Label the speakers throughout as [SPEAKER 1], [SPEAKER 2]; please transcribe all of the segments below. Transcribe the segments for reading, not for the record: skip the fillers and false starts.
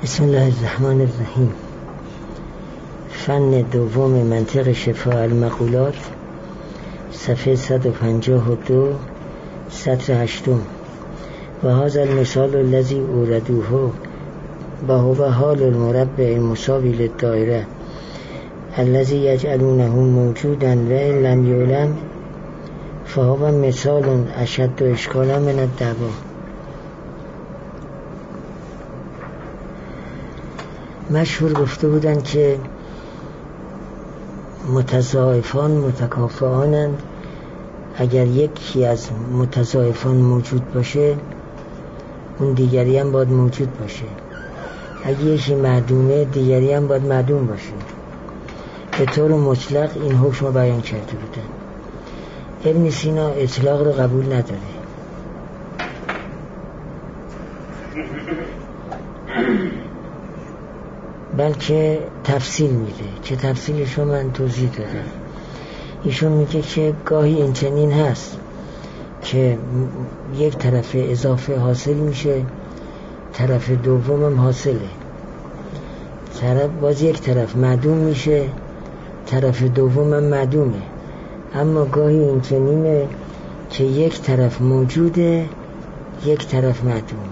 [SPEAKER 1] بسم الله الرحمن الرحیم. فن دوم منطق شفاء المقولات، صفحه 152، سطر 8. و هذا المثال الذي اوردوه و هو حال المربع مساوی للدائره الذي يجعلونه موجودا و ان لم يعلم فهو مثال اشد اشکالا من الدعوا. مشهور گفته بودن که متضاعفان متکافئانند. اگر یکی از متضاعفان موجود باشه، اون دیگری هم باید موجود باشه. اگه یکی معدومه، دیگری هم باید معدوم باشه. به طور مطلق این حکم رو بیان کرده بودن. ابن سینا اطلاق رو قبول نداره. بلکه تفصیل میده که تفصیلش رو من توضیح دادم. ایشون میگه که گاهی این چنین هست که یک طرف اضافه حاصل میشه، طرف دوم هم حاصله. باز یک طرف معدوم میشه، طرف دوم هم معدومه. اما گاهی این چنینه که یک طرف موجوده، یک طرف معدومه.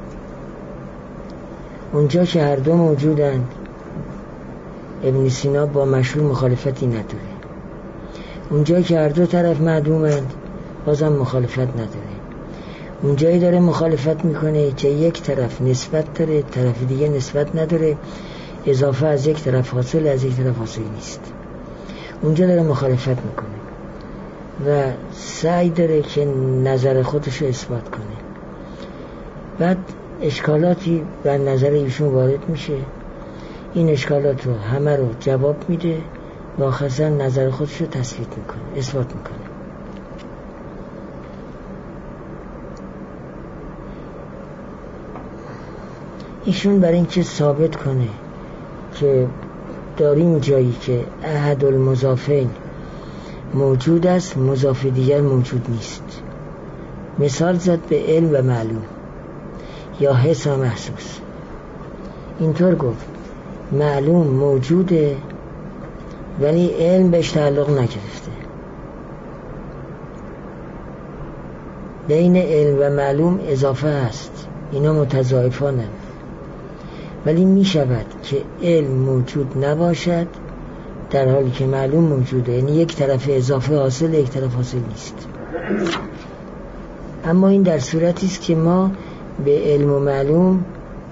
[SPEAKER 1] اونجا که هر دو موجودند، ابن سینا با مشهور مخالفتی نداره. اونجا که هر دو طرف معدومند، بازم مخالفت نداره. اونجایی داره مخالفت میکنه که یک طرف نسبت داره، طرف دیگه نسبت نداره، اضافه از یک طرف حاصل، از یک طرف حاصل نیست. اونجا داره مخالفت میکنه و سعی داره که نظر خودش رو اثبات کنه. بعد اشکالاتی بر نظر ایشون وارد میشه، این اشکالات رو همه رو جواب میده و آخرسر نظر خودش رو تثبیت میکنه، اثبات میکنه. ایشون برای اینکه ثابت کنه که داریم جایی که احد المضافین موجود است، مضاف دیگر موجود نیست، مثال زد به علم و معلوم یا حس و محسوس. اینطور گفت معلوم موجوده ولی علم بهش تعلق نگرفته. بین علم و معلوم اضافه هست، اینا متضاعفانند. ولی می شود که علم موجود نباشد در حالی که معلوم موجوده، یعنی یک طرف اضافه حاصل، یک طرف حاصل نیست. اما این در صورتی است که ما به علم و معلوم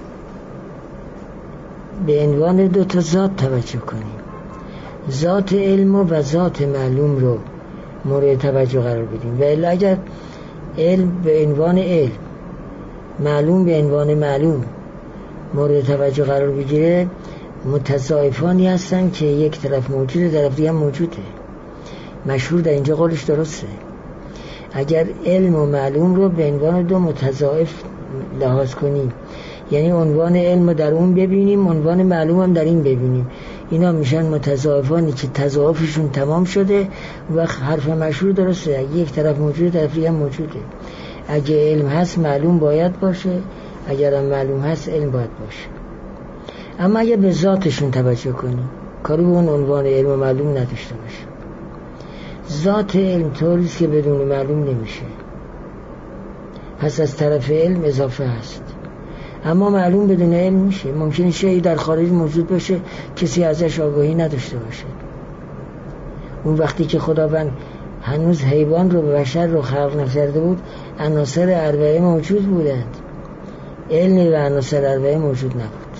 [SPEAKER 1] به عنوان دو تا ذات توجه کنیم. ذات علم و ذات معلوم رو مورد توجه قرار بدیم. و الا اگر علم به عنوان علم، معلوم به عنوان معلوم مورد توجه قرار بگیره، متضاعفانی هستن که یک طرف موجوده، طرف دیگه موجوده. مشهور در اینجا قولش درسته. اگر علم و معلوم رو به عنوان دو متضاعف لحاظ کنیم، یعنی عنوان علم رو در اون ببینیم، عنوان معلوم هم در این ببینیم، اینا میشن متضاعفانی که تضاعفشون تمام شده و حرف مشهور درسته. اگه یک طرف موجوده، طرف دیگه موجوده. اگه علم هست، معلوم باید باشه. اگر هم معلوم هست، علم باید باشه. اما اگه به ذاتشون توجه کنیم، کاری به اون عنوان علم و معلوم نداشته باشه. ذات علم طوریست که بدون معلوم نمیشه، پس از طرف علم اضافه هست. اما معلوم بدون علم میشه. ممکنه شیعی در خارج موجود باشه، کسی ازش آگاهی نداشته باشه. اون وقتی که خداوند هنوز حیوان رو و بشر رو خلق نکرده بود، عناصر اربعه موجود بودند. علم و عناصر اربعه موجود نبود،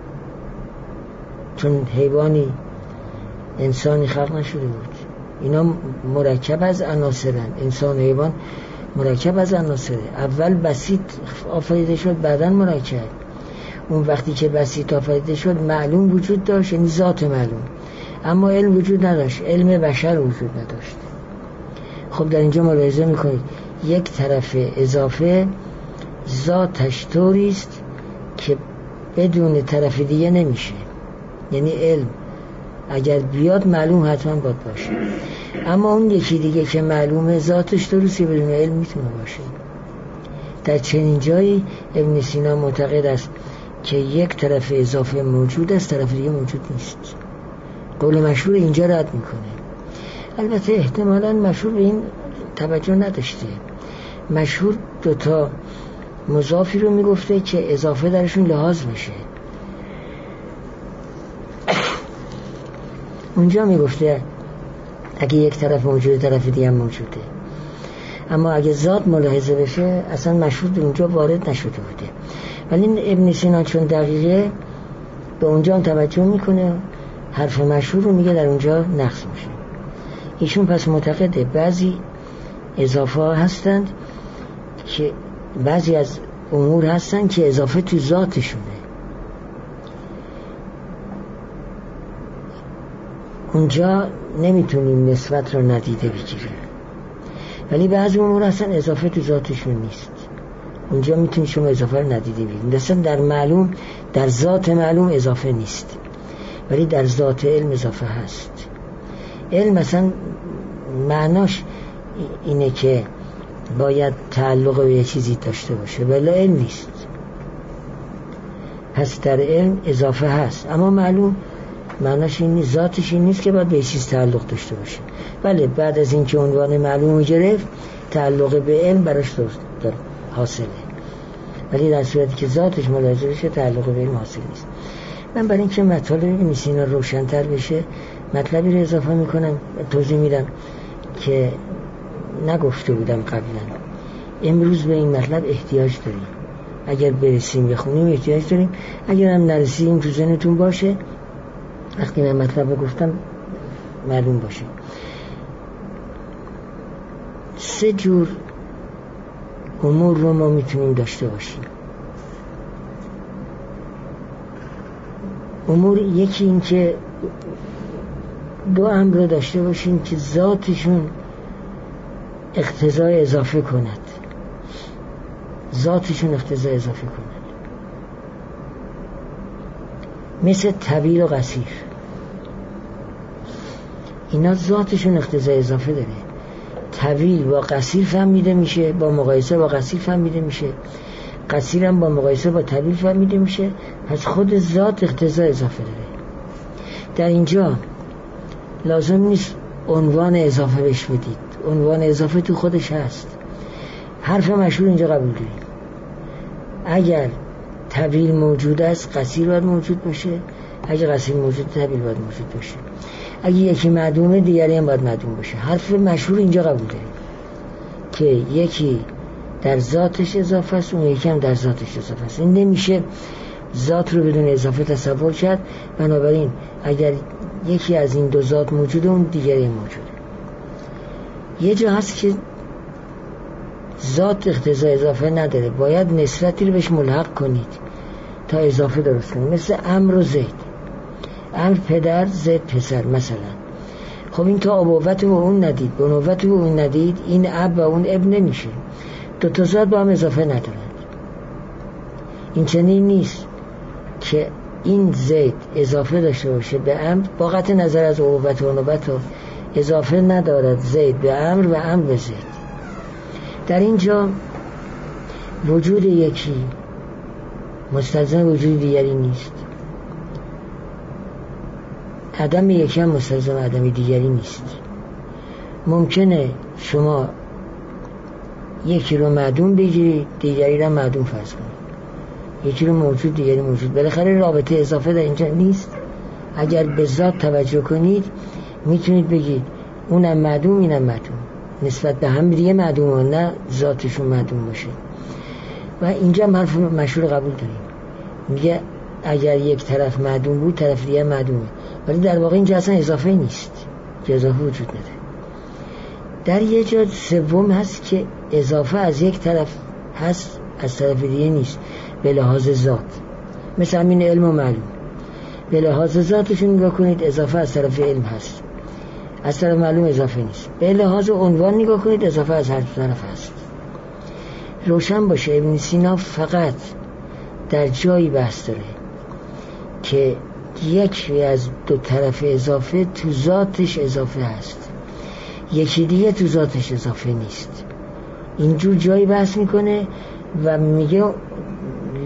[SPEAKER 1] چون حیوانی انسانی خلق نشده بود. اینا مرکب از عناصرن. انسان و حیوان مرکب از عناصره. اول بسیط آفریده شد، بعداً مرکب. اون وقتی که بسیط آفریده شد، معلوم وجود داشت، یعنی ذات معلوم، اما علم وجود نداشت، علم بشر وجود نداشت. خب در اینجا ملاحظه میکنید یک طرف اضافه ذاتش طوریست که بدون طرف دیگه نمیشه. یعنی علم اگر بیاد، معلوم حتما باید باشه. اما اون یکی دیگه که معلومه، ذاتش درسته، بدون علم میتونه باشه. در چنین جایی ابن سینا معتقد است که یک طرف اضافه موجود است، طرف دیگه موجود نیست. قول مشهور اینجا رد میکنه. البته احتمالاً مشهور به این توجه نداشته. مشهور دوتا مضافی رو میگفته که اضافه درشون لحاظ بشه. اونجا میگفته اگه یک طرف موجوده طرف دیگه هم موجوده، اما اگه ذات ملاحظه بشه اصلا مشهور به اونجا وارد نشده بوده. ولی ابن سینا چون دقیقه به اونجا هم توجه میکنه، حرف مشهور رو میگه در اونجا نقص میشه. ایشون پس معتقده بعضی اضافه ها هستند که بعضی از امور هستند که اضافه تو ذاتشونه، اونجا نمیتونیم نسبت رو ندیده بگیریم. ولی بعضی امور هستن اضافه تو ذاتشون نیست، اونجا میتونید شما اضافه رو ندیده بگیرید. مثلا در معلوم، در ذات معلوم اضافه نیست، ولی در ذات علم اضافه هست. علم مثلا معناش اینه که باید تعلق به یه چیزی داشته باشه، ولی علم نیست. پس در علم اضافه هست، اما معلوم معناش این نیست، ذاتش این نیست که باید به یه چیز تعلق داشته باشه. بله بعد از اینکه عنوان معلوم گرفت تعلق به علم براش حاصله، ولی در صورتی که ذاتش ملاحظه بشه تعلق به علم حاصل نیست. من برای اینکه مطالب ابن سینا روشن‌تر بشه مطلبی رو اضافه میکنم، توضیح میدم که نگفته بودم قبلا. امروز به این مطلب احتیاج داریم، اگر برسیم بخونیم احتیاج داریم، اگر هم نرسیم تو ذهنتون باشه وقتی من مطلب گفتم معلوم باشه. 3 جور امور رو ما میتونیم داشته باشیم. امور یکی این که 2 امر رو داشته باشیم که ذاتشون اقتضای اضافه کند، ذاتشون اقتضای اضافه کند، مثل طویل و قصیر. اینا ذاتشون اقتضای اضافه داره. طویل با قصیر فهمیده میشه، با مقایسه با قصیر فهمیده میشه، قصیر هم با مقایسه با طویل فهمیده میشه. پس خود ذات اقتضای اضافه داره. در اینجا لازم نیست عنوان اضافه بهش بدید، عنوان اضافه تو خودش هست. حرف مشهور اینجا قبول داریم. اگر طویل موجود است قصیر باید موجود باشه، اگر قصیر موجود طویل باید موجود باشه، اگه یکی معدومه دیگری هم باید معدوم باشه. حرف مشهور اینجا قبول داریم که یکی در ذاتش اضافه است، اون یکی هم در ذاتش اضافه است. این نمیشه ذات رو بدون اضافه تصور کرد. بنابراین اگر یکی از این 2 ذات موجوده اون دیگری موجوده. یه جا هست که ذات اقتضای اضافه نداره، باید نسبتی رو بهش ملحق کنید تا اضافه درست کنید. مثل عمرو و زید، عمرو پدر زید پسر مثلا. خب این تا ابوت و اون ندید، بنوت و اون ندید، این اب و اون ابن نمیشه. 2 تا ذات با هم اضافه ندارند. این چنین نیست که این زید اضافه داشته باشه به عمرو، با قطع نظر از ابوت و نوبت و اضافه ندارد زید به عمرو و عمرو به زید. در اینجا وجود یکی مستلزم وجود دیگری نیست، عدم یکی هم مستلزم عدم دیگری نیست. ممکنه شما یکی رو معدوم بگیرید دیگری رو معدوم فرض کنید، یکی رو موجود دیگری موجود. بالاخره رابطه اضافه در اینجا نیست. اگر به ذات توجه کنید میتونید بگید اونم معدوم اینم معدوم، نسبت به هم دیگه معدوم، نه ذاتشون معدوم باشه. و اینجا حرف مشهور قبول داریم، میگه اگر یک طرف معدوم بود طرف دیگه معدومه، ولی در واقع اینجا اصلا اضافه نیست که اضافه وجود نداره. در یه جا سوم هست که اضافه از یک طرف هست از طرف دیگه نیست به لحاظ ذات، مثل همین علم و معلوم. به لحاظ ذاتشون نگاه کنید اضافه از طرف علم هست، از طرف معلوم اضافه نیست. به لحاظ عنوان نگاه کنید اضافه از هر طرف هست. روشن باشه ابن سینا فقط در جایی بحث داره که یکی از 2 طرف اضافه تو ذاتش اضافه هست، یکی دیگه تو ذاتش اضافه نیست. اینجور جایی بحث میکنه و میگه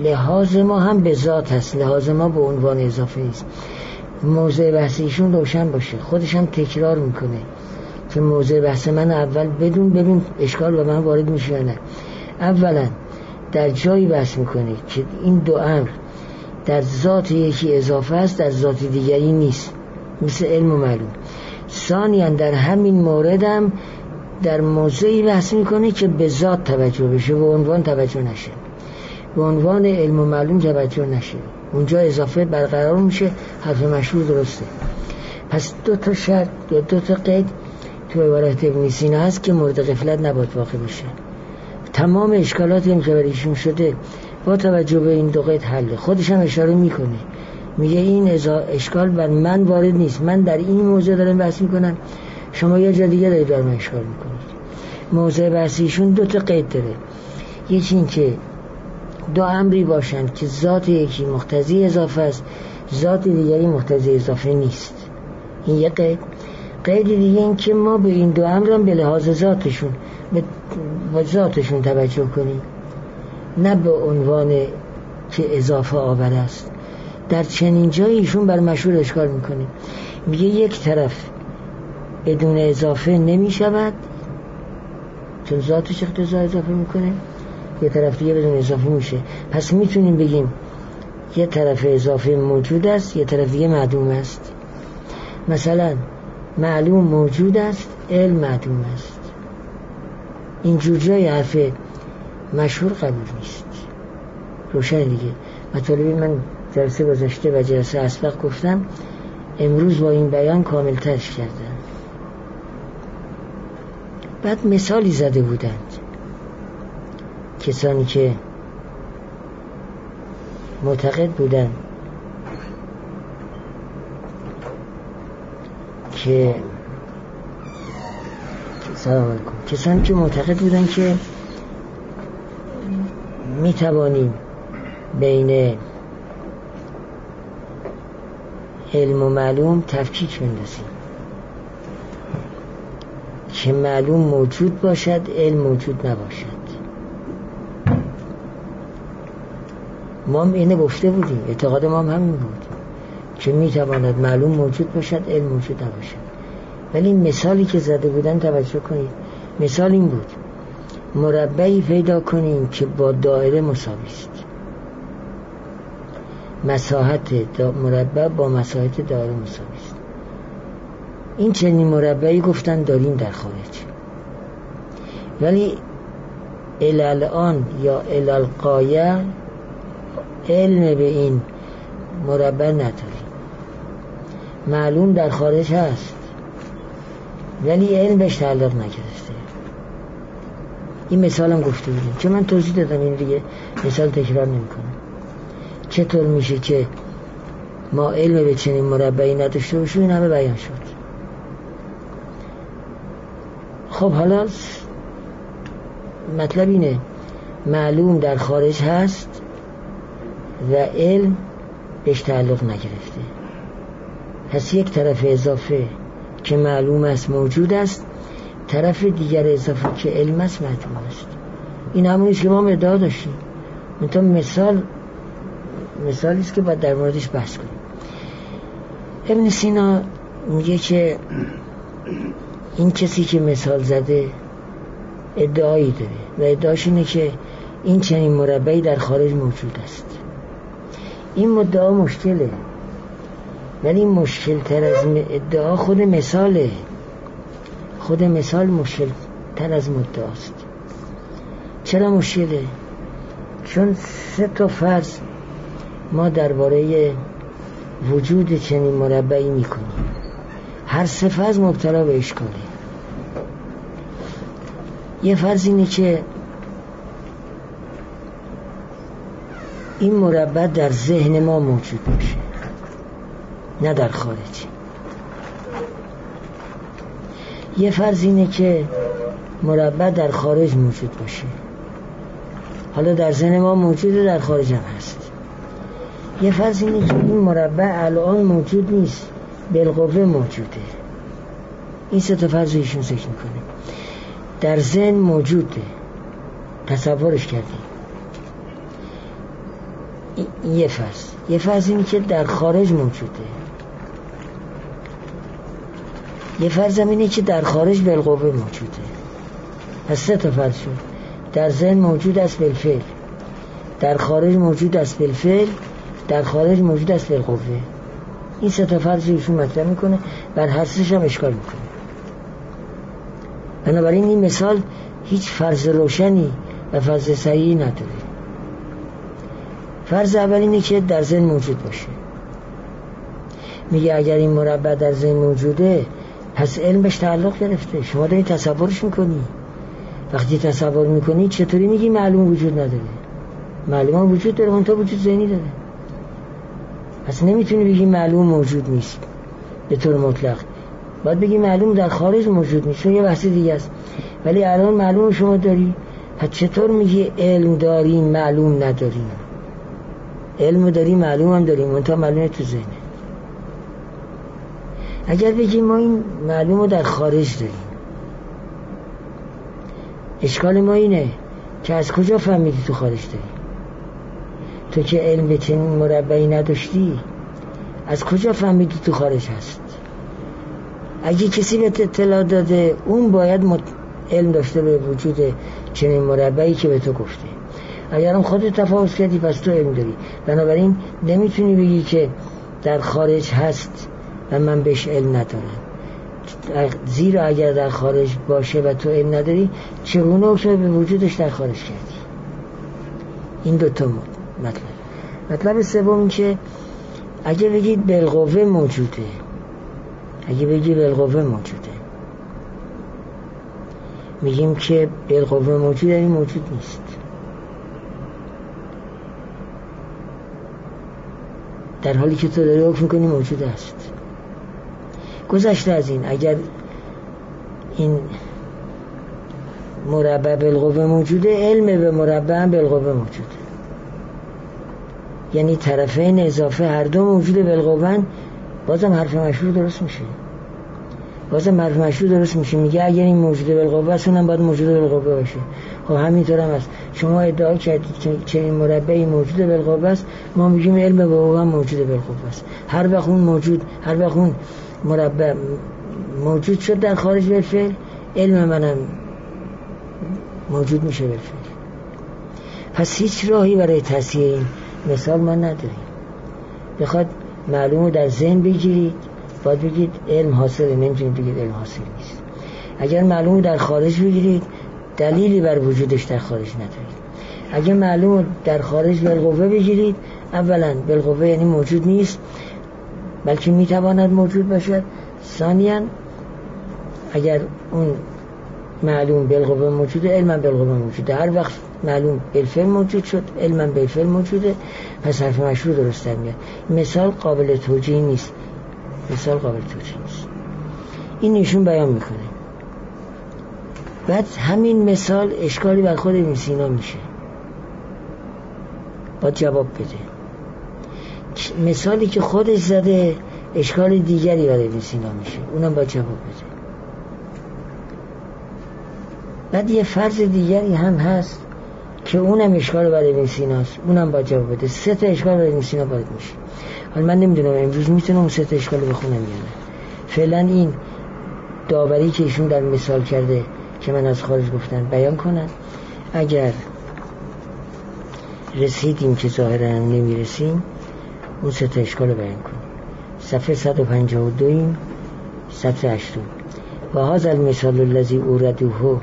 [SPEAKER 1] لحاظ ما هم به ذات هست، لحاظ ما به عنوان اضافه نیست. موضع بحثیشون روشن باشه، خودش هم تکرار میکنه که موضع بحث من اول بدون ببین اشکال به من وارد میشه یا نه. اولا در جایی بحث میکنه که این دو امر در ذات یکی اضافه است، در ذات دیگری نیست، مثل علم و معلوم. ثانیاً در همین موردم در موضعی بحث میکنه که به ذات توجه بشه، به عنوان توجه نشه، به عنوان علم و معلوم توجه نشه. اونجا اضافه برقرار میشه، حرف مشهور درسته. پس دو تا شرط یا دو تا قید تو عبارت ابن سینا هست که مورد غفلت نباید واقع بشه. تمام اشکالاتی که برایشون شده با توجه به این دو قید حل. خودش هم اشاره میکنه، میگه این اشکال بر من وارد نیست، من در این موضوع دارم بحث میکنم، شما یه جا دیگه دارید بر من اشکال میکنید. موضوع بحثیشون دو تا قید داره، یکی این که دو امری باشند که ذات یکی مقتضی اضافه است، ذات دیگری مقتضی اضافه نیست. این یک قید. قید دیگه این که ما به این دو امر هم به لحاظ ذاتشون به ذاتشون توجه کنیم، نه به عنوان که اضافه آور است. در چنین جایی ایشون بر مشهور اشکال میکنه، میگه یک طرف بدون اضافه نمی شود چون ذاتش اقتضا اضافه میکنه، یه طرف دیگه بدون اضافه میشه. پس میتونیم بگیم یه طرف اضافه موجود است، یه طرف دیگه معدوم است. مثلا معلوم موجود است، علم معدوم است. اینجور جای حرف مشهور قبول نیست. روشن دیگه. مطالبی من جلسه گذشته و جلسه اسبق گفتم، امروز با این بیان کامل ترش کردم. بعد مثالی زده بودند کسانی که معتقد بودند که سلام علیکم، کسانی که معتقد بودند که می توانیم بین علم و معلوم تفکیک بندازیم که معلوم موجود باشد، علم موجود نباشد. ما هم اینه گفته بودیم، اعتقاد ما هم همین بود که میتواند معلوم موجود باشد، علم موجود نباشد. ولی این مثالی که زده بودن توجه کنید. مثال این بود: مربعی پیدا کنیم که با دایره مساوی است. مساحت مربع با مساحت دایره مساوی است. این چنین مربعی گفتن داریم در خارج، ولی الان یا الالقایه علم به این مربع نداریم. معلوم در خارج هست ولی علم بهش تعلق نگرفته. این مثال هم گفته بودیم که من توضیح دادم، این دیگه مثال تکرار نمی کنم. چطور میشه که ما علم به چنین مربعی نداشته باشیم؟ این همه بیان شد. خب حالا مطلب اینه، معلوم در خارج هست و علم بهش تعلق نگرفته. پس یک طرف اضافه که معلوم است موجود است، طرف دیگر اضافه که علم است معدوم است. این همونیست که ما ادعا داشتیم. منتها مثالی است که باید در موردش بحث کنیم. ابن سینا میگه که این کسی که مثال زده ادعایی داره و ادعاش اینه که این چنین مربعی در خارج موجود است. این مدعا مشکله، ولی مشکل تر از ادعا خود مثاله. خود مثال مشکل تر از مدعاست. چرا مشکله؟ چون 3 تا فرض ما درباره وجود چنین مربعی میکنیم. هر 3 فرض مبتلا به اشکاله. یه فرض اینه که این مربع در ذهن ما موجود باشه، نه در خارج. یه فرض اینه که مربع در خارج موجود باشه، حالا در ذهن ما موجوده، در خارج هم هست. یه فرض اینه که این مربع الان موجود نیست، بالقوه موجوده. این 3 تا فرض ایشون ذکر میکنه. در ذهن موجوده، تصورش کردیم. این یه فرض اینه که در خارج موجوده، یه فرض اینه که در خارج بالقوه موجوده. پس 3 تا فرض شد. در ذهن موجود است بالفعل، در خارج موجود است بالفعل، در خارج موجود است بالقوه. این 3 تا فرض ایشون مطرح میکنه، بر هر سه‌ش هم اشکال میکنه. بنابراین این مثال هیچ فرض روشنی و فرض صحیحی نداره. فرض اول اینه که در ذهن موجود باشه. میگه اگر این مربع در ذهن موجوده پس علم بهش تعلق گرفته. شما داری تصورش میکنی. وقتی تصور میکنی چطوری میگی معلوم وجود نداره؟ معلوم وجود داره، اون تا وجود ذهنی داره. پس نمیتونی بگی معلوم موجود نیست به طور مطلق. باید بگی معلوم در خارج موجود نیست، یه بحث دیگه است. ولی الان معلوم شما داری، پس چطور میگی علم داری معلوم نداری؟ علم داری معلوم هم داریم، اون تا معلومه تو ذهنه. اگر بگیم ما این معلوم رو در خارج داریم، اشکال ما اینه که از کجا فهمیدی تو خارج داری؟ تو که علم به چنین مربعی نداشتی، از کجا فهمیدی تو خارج هست؟ اگه کسی به اطلاع داده، اون باید علم داشته به وجود چنین مربعی که به تو گفته. اگر هم خودت تفاوت کردی پس تو علم داری. بنابراین نمیتونی بگی که در خارج هست و من بهش علم ندارم، زیرا اگر در خارج باشه و تو علم نداری، چگونه اصلا به وجودش در خارج کردی؟ این 2 تا مطلب سوم این که اگه بگید بالقوه موجوده، اگه بگی بالقوه موجوده، میگیم که بالقوه موجوده، این موجود نیست. در حالی که تو داری حکم کنی موجود است. گذشته از این، اگر این مربع بالقوه موجوده، علم به مربع هم بالقوه موجوده. یعنی طرفین اضافه هر دو موجود بالقوه، بازم حرف مشروع درست میشه. میگه اگر این موجود بالقوه است، اونم باید موجود بالقوه باشه. خب همینطور هم است. شما ادعا کردید که چنین مربعی موجود بالقوه است، ما میگیم علم به او هم موجود بالقوه است. هر وقت اون مربع موجود شد در خارج بالفعل، علم منم موجود میشه بالفعل. پس هیچ راهی برای تصحیح این مثال ما نداریم. بخواد معلومو در ذهن بگیرید، باید بگید علم حاصله، نمیتونید بگید علم حاصل نیست. اگر معلومو در خارج بگیرید، دلیلی بر وجودش در خارج ندارید. اگر معلومو در خارج بالقوه بگیرید، اولا بالقوه یعنی موجود نیست، بلکه میتواند موجود باشد. ثانیاً اگر اون معلوم بالقوه موجوده، علم بالقوه موجوده. هر وقت معلوم بالفعل موجود شد، علم بالفعل موجوده، پس حرف مشروع درست در میاد. مثال قابل توجیه نیست. این ایشون بیان میکنه. بعد همین مثال اشکالی بر خود ابن سینا میشه، باید جواب بده. مثالی که خودش زده اشکال دیگری برای ابن سینا میشه، اونم باید جواب بده. بعد یه فرض دیگری هم هست که اونم اشکال برای ابن سیناست، اونم باید جواب بده. 3 تا اشکال برای ابن سینا باید میشه. حالا من نمیدونم امروز میتونم اون 3 تا اشکال بخونم یا نه. فعلا این داوری که ایشون در مثال کرده که من از خارج گفتن بیان کنن. اگر رسیدیم که ظاهرا نمیرسیم، اون 3 تا اشکال رو بیان کنیم. صفحه 152 سطر 8. و هذا المثال الذي اوردوه،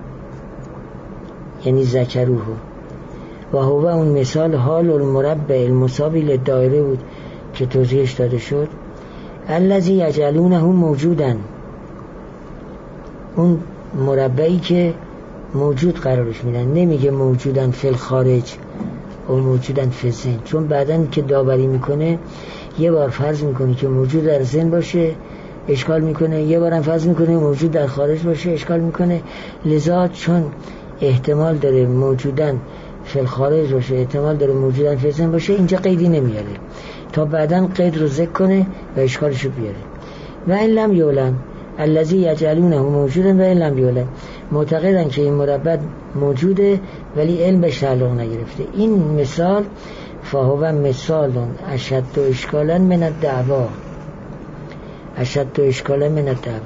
[SPEAKER 1] یعنی ذکروه، و هو اون مثال حال المربع المساوی للدایره بود که توضیحش داده شد. الذی یجعلونه موجودن، اون مربعی که موجود قرارش میدن. نمیگه موجودن فی الخارج و موجودن فی الذهن، چون بعدن که داوری میکنه یه بار فرض میکنه که موجود در ذهن باشه، اشکال میکنه، یه بارم فرض میکنه موجود در خارج باشه، اشکال میکنه. لذا چون احتمال داره موجودن فی الخارج باشه، احتمال داره موجودن فی الذهن باشه، اینجا قیدی نمیاره تا بعدن قید رو ذکر کنه و اشکالشو بیاره. و این لم یعلم الذی یجعلونه موجودا و این لم یعلم، معتقدن که این مربع موجوده ولی علم بهش تعلق نگرفته. این مثال فهو مثال اشد اشکالا من الدعوا. اشد اشکالا من الدعوا.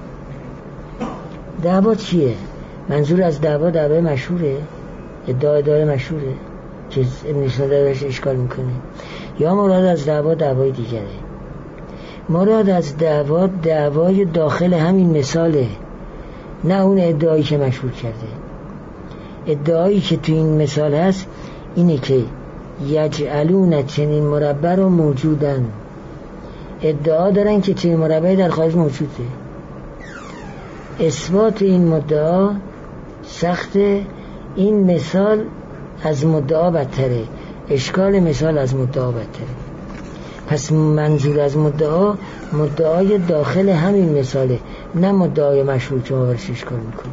[SPEAKER 1] دعوا چیه؟ منظور از دعوا مشهوره، ادعای مشهوره که ابن سینا درش اشکال میکنه، یا مراد از دعوای دیگره؟ مراد از دعوای داخل همین مثاله، نه اون ادعایی که مشهور کرده. ادعایی که تو این مثال هست اینه که یجعلون چنین مربع رو موجودن، ادعا دارن که چنین مربعی در خارج موجوده. اثبات این مدعا سخته، این مثال از مدعا بدتره، اشکال مثال از مدعا بدتره. پس منظور از مدعای داخل همین مثاله، نه مدعای مشهور که ما برش اشکال میکنه.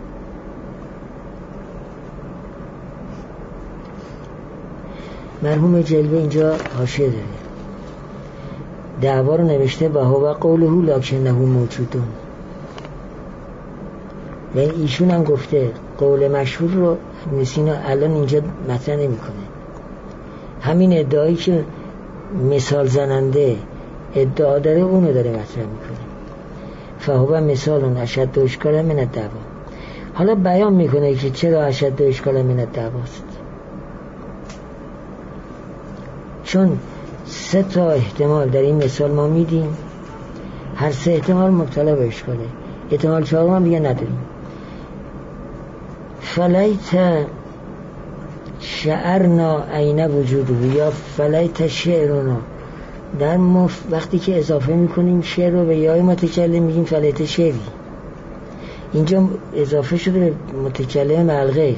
[SPEAKER 1] مرحوم جلوه اینجا حاشیه داره، دعوا رو نوشته و هو قوله لکنه موجودون. یعنی ایشون هم گفته قول مشهور رو ابن سینا الان اینجا مطرح نمیکنه. همین ادعایی که مثال زننده ادعا داره اونو داره مطرح میکنه. فهو مثال اشد اشکالا من الدعوا. حالا بیان میکنه که چرا اشد اشکالا من الدعواست. چون 3 احتمال در این مثال ما میدیم، هر 3 احتمال مبتلا به اشکاله. احتمال 4 هم دیگه نداریم. فلیت شعرنا عین وجوده یا فلیت شعرنا. در وقتی که اضافه میکنیم شعر رو به یای متکلم میگیم فلیت شعری. اینجا اضافه شده به متکلم مع الغیر.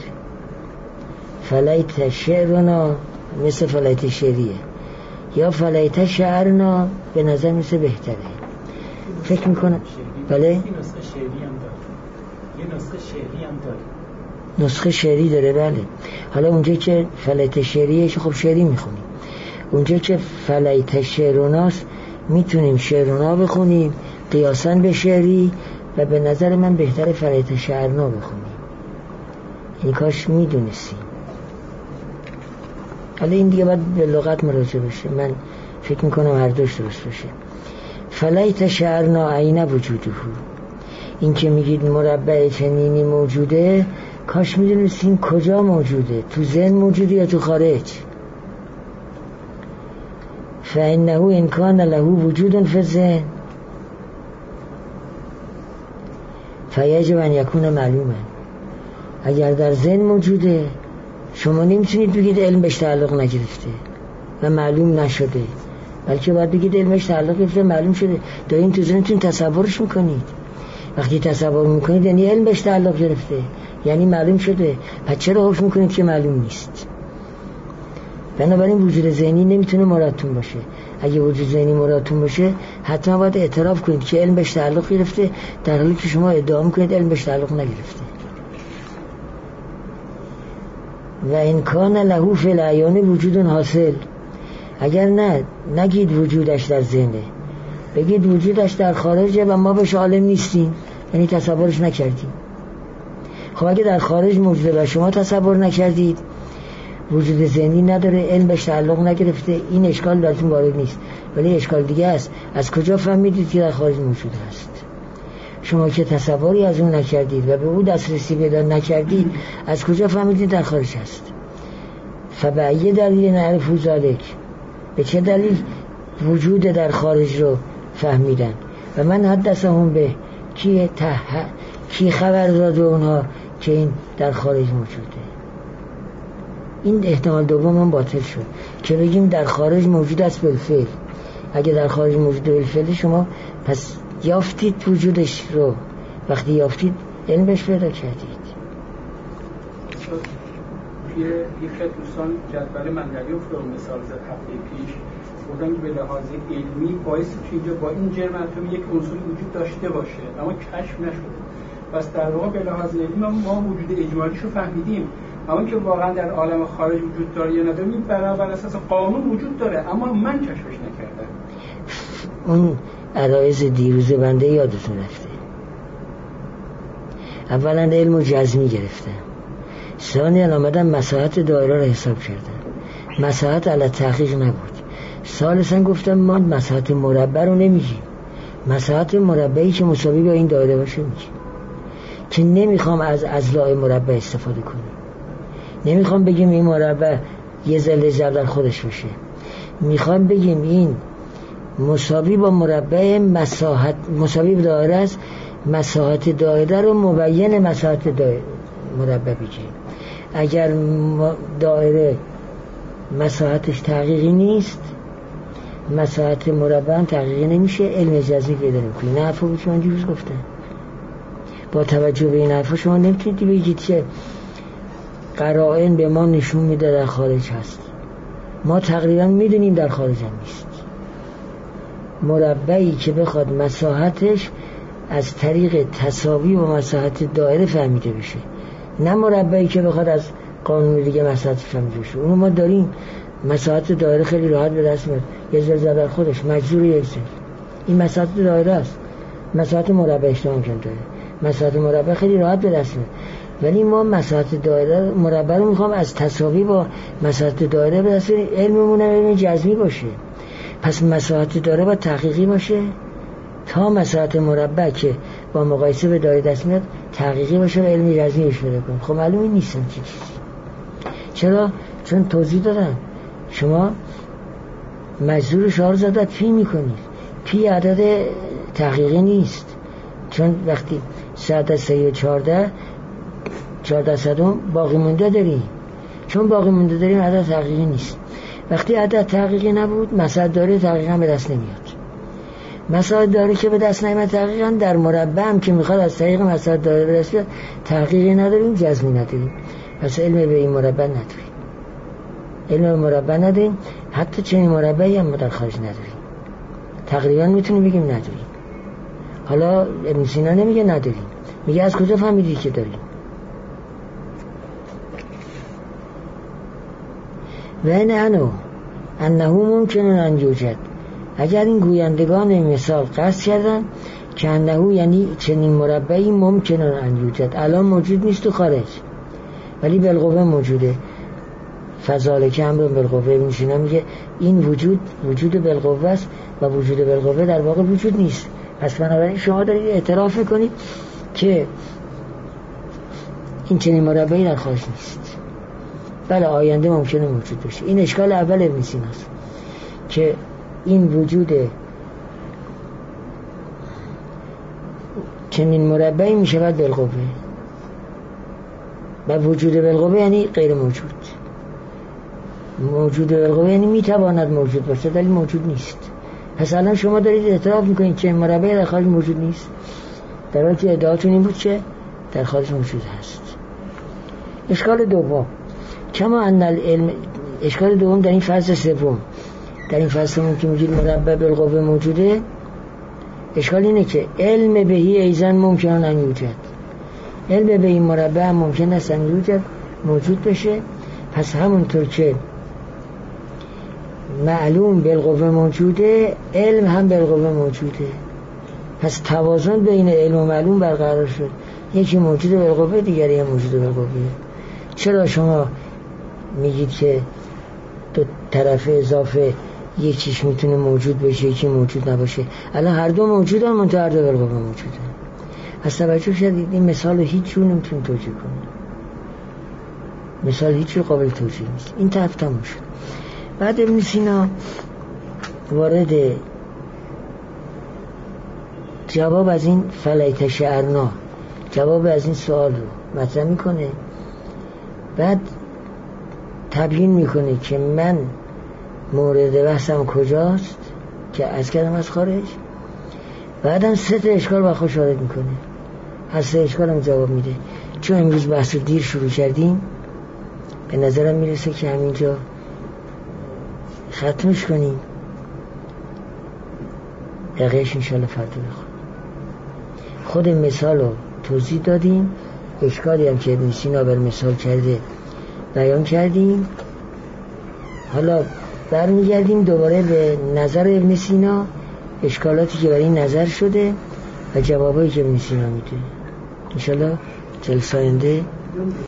[SPEAKER 1] فلیت شعرنا مثل فلیت شعریه، یا فلیت شعرنا به نظر مثل بهتره. فکر میکنم بله
[SPEAKER 2] نسخه شعری هم داره، یه نسخه شعری هم داره.
[SPEAKER 1] نسخه شعری داره بله. حالا اونجا که فلیت شعریه خب شعری میخونیم، اونجا که فلیت شعروناست میتونیم شعرونا بخونیم قیاساً به شعری، و به نظر من بهتره فلیت شعرنا بخونیم. این کاش میدونستیم. حالا این دیگه باید به لغت مراجعه بشه، من فکر میکنم هر دوش درست باشه. فلیت شعرنا عین وجوده. این که میگید مربع چنینی موجوده، کاش میدونستیم کجا موجوده، تو ذهن موجوده یا تو خارج. فانه ان کان له وجود فی الذهن فیجب ان یکون معلوما. اگر در ذهن موجوده شما نمیتونید بگید علم بهش تعلق نگرفته و معلوم نشده، بلکه باید بگید علم بهش تعلق گرفته معلوم شده. دارین تو ذهنتون تصورش میکنید. وقتی تصور میکنید یعنی علم بهش تعلق گرفته، یعنی معلوم شده. پس چرا حکم میکنید که معلوم نیست؟ بنابراین وجود ذهنی نمیتونه مرادتون باشه. اگه وجود ذهنی مرادتون باشه حتما باید اعتراف کنید که علم بهش تعلق گرفته، در حالی که شما ادعا میکنید علم بهش تعلق نگرفته. و ان کان له فی العیان وجود حاصل. اگر نه نگید وجودش در ذهنه، بگید وجودش در خارجه و ما بهش عالم نیستیم، یعنی تصورش نکردیم. خب اگه در خارج موجوده و شما تصور نکردید، وجود ذهنی نداره، علم بهش تعلق نگرفته، این اشکال براتون وارد نیست. ولی اشکال دیگه است، از کجا فهمیدید که در خارج موجود است؟ شما که تصوری از اون نکردید و به او دسترسی پیدا نکردید، از کجا فهمیدید در خارج است؟ فبأی دلیل نعرف ذلک. به چه دلیل وجود در خارج رو فهمیدن؟ و من حدثهم به کی خبر داد اونها که این در خارج موجوده؟ این احتمال دوم باطل شد که بگیم در خارج موجود است بالفعل. اگه در خارج موجود بالفعل، شما پس یافتید وجودش رو، وقتی یافتید علم بهش پیدا کردید.
[SPEAKER 2] توی یک دوستان جدول منگلی رو مثال زد هفته پیش، بودن که به لحاظ علمی باعث که اینجا با این جرم اتمی یک عنصری وجود داشته باشه اما کشف نشده. پس در واقع به لحاظ علمی ما وجود اجمالیش رو فهمیدیم، اما که واقعا در عالم خارج وجود داره یا نداره بر اساس قانون وجود داره، اما من کشفش نکردم.
[SPEAKER 1] اون عرایض دیروز بنده یادتون رفته. اولا علم و جزمی گرفتن، ثانیاً آمدن مساحت دایره رو حساب کردن، مساحت علی تحقیق نبود. ثالثا گفتم ما مساحت مربع رو نمیگیم، مساحت مربعی که مساوی با این دایره باشه میگیم، که نمیخوام از اضلاع مربع استفاده کنیم. نمیخوام بگیم این مربع یه ذره ضرب خودش باشه، میخوام بگیم این مساوی با مربع مساحت، مساوی با دایره است، مساحت دایره رو مبین مساحت مربع بگیم. اگر دایره مساحتش تحقیقی نیست، مساحت مربع هم تحقیقی نمیشه، علم جزمی پیدا نمی‌کنه. نه حرفا بود شما دیروز گفتن. با توجه به این حرفا شما نمیتونید بگید که قرائن به ما نشون میده در خارج هست. ما تقریبا میدونیم در خارج هم نیست. مربعی که بخواد مساحتش از طریق تساوی با مساحت دایره فهمیده بشه، نه مربعی که بخواد از قانون دیگه مساحتش فهمیده بشه. اونو ما داریم مساحت دایره خیلی راحت به دست میاد، یه زل در خودش مجذور یک زل. این مساحت دایره است. مساحت مربع اشتباه کن داره، مساحت مربع خیلی راحت به دست میاد. ولی ما مساحت دایره مربع رو میخوام از تساوی با مساحت دایره به دست بیاریم. علممون علم جزمی باشه، پس مساحت دایره باید تحقیقی باشه تا مساحت مربع که با مقایسه به دایره دست میاد تحقیقی باشه و علم جزمی بهش پیدا کنیم. خب معلومه نیستن چه چیزی. چرا؟ چون توضیح دادن شما مجذور شعار زدت پی میکنید، پی عدد تحقیقی نیست، چون وقتی 100 از 3 و 14 صدم باقی مونده داریم، چون باقی مونده داریم عدد تحقیقی نیست. وقتی عدد تحقیقی نبود مساحت داره تحقیقا به دست نمیاد. مساحت داره که به دست نمیاد تحقیقا در مربع هم که میخواد از طریق مساحت داره به دست بیاد تحقیقی نداریم، جزمی نداریم. پس علم به این مربع نداریم، علم به مربع نداریم. حتی چنین مربعی هم در خارج نداریم. تقریبا میتونیم بگیم نداریم. حالا ابن سینا نمیگه نداریم، میگه از کجا فهمیدی که داریم؟ و انه ممکن ان یوجد. اگر این گویندگان مثال قصد کردن که انه یعنی چنین مربعی ممکن ان یوجد، الان موجود نیست تو خارج ولی بالقوه موجوده، فذالک امر بالقوه. ابن سینا میگه این وجود بالقوه است و وجود بالقوه در واقع وجود نیست. پس بنابراین شما دارید اعتراف میکنید که این چنین مربعی در خارج نیست. بله آینده ممکنه موجود باشه. این اشکال اول ابن سینا است که این وجود چنین مربعی میشود بالقوه و وجود بالقوه یعنی غیر موجود. موجود بالقوه یعنی میتواند موجود باشه ولی موجود نیست. پس الان شما دارید اعتراف میکنید که مربع در خارج موجود نیست، در حالی که ادعاتون این بود که در خارج موجود هست. اشکال دوم کما ان العلم، اشکال دوم در این فصل سوم، در این فصل سوم که میگید مربع بالقوه موجوده، اشکال اینه که علم بهی ایزن ممکن ان یوجد، علم به این مربع هم ممکن است ان یوجد موجود بشه. پس همونطور که معلوم بالقوه موجوده، علم هم بالقوه موجوده. پس توازن بین علم و معلوم برقرار شد، یکی موجود بالقوه دیگری هم موجود بالقوه. چرا شما میگید که دو طرف اضافه یکیش میتونه موجود باشه یکی موجود نباشه؟ الان هر دو موجودن، منتها هر دو بالقوه موجودن. پس توجه شدید این مثال هیچ جور نمیتونید توجیه کنید، مثال هیچ جور قابل توجیه نیست. این طرف تموم شد. بعد ابن سینا وارد جواب از این فلیت شعرنا، جواب از این سوال رو مطرح میکنه. بعد تبیین میکنه که من مورد بحثم کجاست که از کردم از خارج. بعدم 3 اشکال با خودش وارد میکنه، هر 3 اشکال هم جواب میده. چون امروز بحث رو دیر شروع کردیم به نظرم میرسه که همینجا ختمش کنیم، دقیقش انشالله فردا بخونیم. خود مثال رو توضیح دادیم، اشکالی هم که ابن سینا بر مثال کرده بیان کردیم. حالا برمیگردیم دوباره به نظر ابن سینا، اشکالاتی که برای این نظر شده و جوابایی که ابن سینا میده. انشالله جلسه آینده